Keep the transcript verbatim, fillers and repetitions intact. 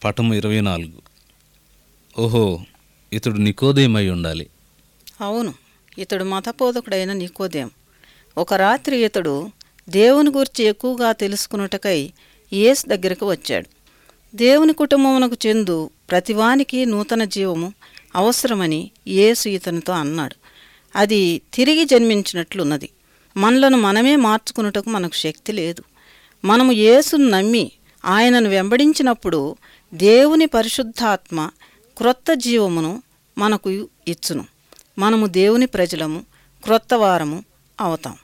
పటము ఇరవై నాలుగు. ఓహో, ఇతడు నికోదేమై ఉండాలి. అవును, ఇతడు మతబోధకుడైన నికోదేం. ఒక రాత్రి ఇతడు దేవుని గురించి ఎక్కువగా తెలుసుకున్నటకై యేసు దగ్గరకు వచ్చాడు. దేవుని కుటుంబమునకు చెందు ప్రతివానికి నూతన జీవము అవసరమని యేసు ఇతనితో అన్నాడు. అది తిరిగి జన్మించినట్లున్నది. మనలను మనమే మార్చుకున్నటకు మనకు శక్తి లేదు. మనము యేసును నమ్మి ఆయనను వెంబడించినప్పుడు దేవుని పరిశుద్ధాత్మ క్రొత్త జీవమును మనకు ఇచ్చును. మనము దేవుని ప్రజలము, క్రొత్త వారము అవుతాం.